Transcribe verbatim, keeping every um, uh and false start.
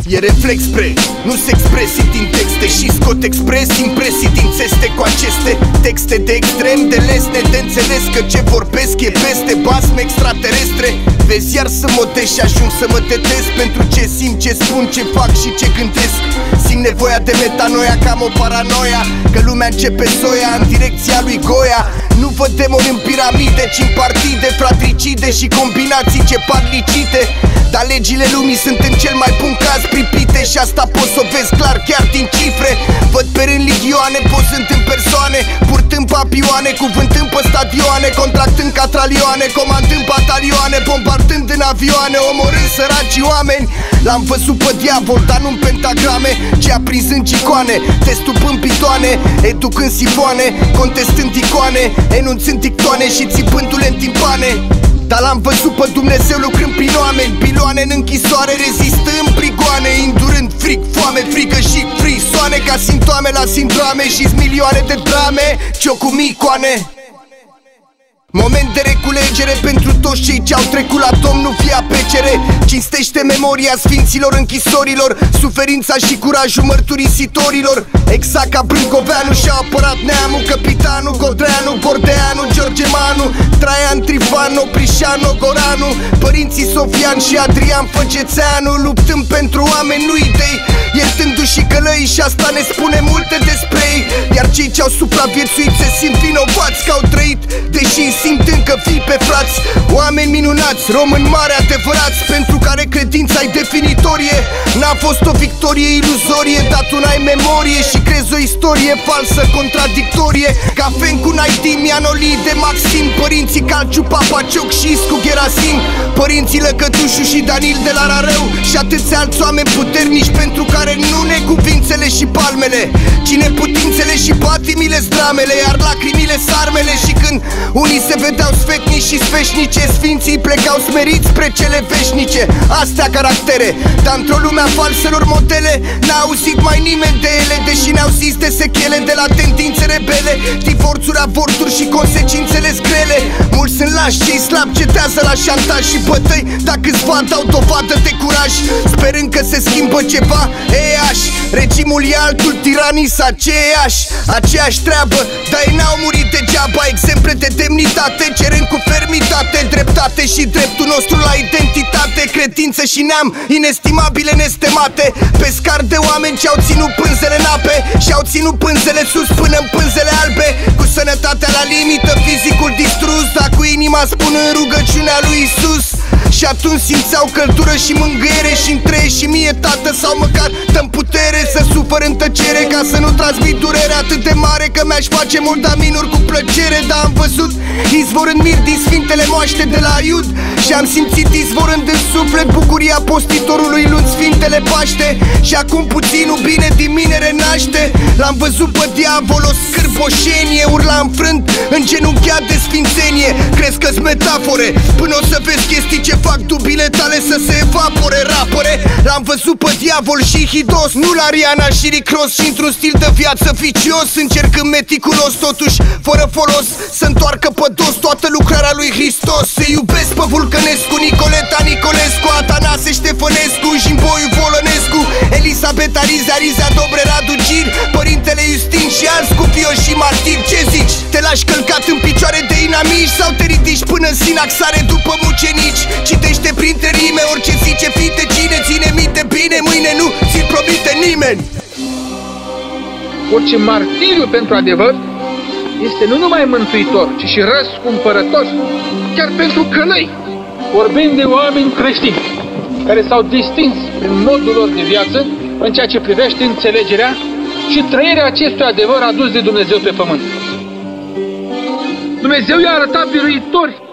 E reflex spre, nu-s expresii din texte și scot expres impresii din țeste cu aceste texte de extrem de lesne de înțeles că ce vorbesc e peste basme extraterestre. Vezi iar să modez și ajung să mă tetez pentru ce simt, ce spun, ce fac și ce gândesc. Simt nevoia de metanoia, cam o paranoia că lumea începe soia în direcția lui Goia. Nu văd demoni în piramide, ci în partide fratricide și combinații ce par licite. Dar legile lumii sunt în cel mai bun caz pripite și asta poți să o vezi clar chiar din cifre. Văd pe rând ligioane, pozând în persoane, purtând papioane, cuvântând pe stadioane, contractând catralioane, comandând batalioane, bombardând în avioane, omorând săraci oameni. L-am văzut pe diavol, dar nu în pentagrame, ci aprinzând icoane, destupând bitoane, educând sifoane, contestând icoane, enunțând dictoane și țipându-le în timpane. Dar l-am văzut pe Dumnezeu lucrând prin oameni, biloane în închisoare, rezistând prigoane, îndurând fric, foame, frică și frisoane, ca simptome la sindrome și-s milioane de drame, ciocumicoane. Moment de reculegere pentru toți cei ce au trecut la Domnul via P C R. Cinstește memoria sfinților închisorilor, suferința și curajul mărturisitorilor. Exact ca Brâncoveanu și-a apărat neamul, Capitanul, Codreanu, Bordeanu, George Manu, Traian, Trifan, Oprișanu, Goranu, părinții Sofian și Adrian Făcețeanu, luptând pentru oameni, nu idei, iertându-și și călăi, și asta ne spune multe despre ei. Iar cei ce au supraviețuit se simt vinovați că au trăit, deși simt încă fii pe frați. Oameni minunați, români mari adevărați, pentru care credința e definitorie. N-a fost o victorie iluzorie, dar tu n-ai memorie și crezi o istorie falsă, contradictorie. Cafen cu Naidi, Mianolide, Maxim, părinții Calciu, Papacioc și Iscu Gerasim, părinții Lăcătușu și Danil de la Rarău și atâția alți oameni puternici pentru care nu ne cuvințele și palmele, ci neputințele și patimile dramele, iar lacrimile sarmele. Și când unii se vedeau sfetnici și sfeșnice, sfinții plecau smeriți spre cele veșnice. Astea caractere, dar într-o lume a falselor modele n-a auzit mai nimeni de ele, deși ne-au zis de sechele de la tendințe rebele, divorțuri, avorturi și consecințele grele. Mulți sunt lași, cei slabi cetează la șantaj și bătăi, dar câțiva dau dovadă de curaj, sperând că se schimbă ceva. Eiași, regimul e altul, tiranii sunt aceiași, aceeași treabă, dar ei n-au murit degeaba. Exemple de demnitate, cerând cu fermitate dreptate și dreptul nostru la identitate, credință și neam inestimabile nestemate. Pescar de oameni ce au ținut pânzele în ape și au ținut pânzele sus până în pânzele albe, cu sănătatea la limită, fizicul distrus, dar cu inima spunând rugăciunea lui Isus. Și atunci simțeau căldură și mângâiere și între ei și mie, tată, sau măcar dă-mi putere să sufăr în tăcere, ca să nu transmit durere atât de mare că mi-aș face moldaminuri cu plăcere. Dar am văzut izvorând mir din sfintele moaște de la Iud și am simțit izvorând în suflet bucuria postitorului luând sfintele Paște. Și acum puținul bine din mine renaște. L-am văzut pe diavol o scârboșenie, urla înfrânt, îngenunchiat de sfințenie. Crezi că-s metafore până o să vezi chestii ce fac dubile tale să se evapore, rapăre. L-am văzut pe diavol și hidos, nu la Rihanna și Rick Ross, și într-un stil de viață vicios, încercând meticulos, totuși fără folos, să întoarcă pe dos toată lucrarea lui Hristos. Se iubesc pe Vulcănescu, Nicoleta Nicolescu, Atanase Ștefănescu, Jimboiu Volănescu, Elisabeta Riza, Riza Dobre, Radu Gir, părintele Justin și alți cu fio și martir. Ce zici? Te lași călcat în picioare de inamici sau te ridici până în sinaxare după mucenici? Citește printre rime orice zice fite cine, ține minte bine, mâine nu ți-l promite nimeni. Orice martiriu pentru adevăr este nu numai mântuitor, ci și răscumpărător, chiar pentru călăi. Vorbim de oameni creștini care s-au distins prin modul lor de viață în ceea ce privește înțelegerea și trăirea acestui adevăr adus de Dumnezeu pe pământ. Dumnezeu i-a arătat biruitori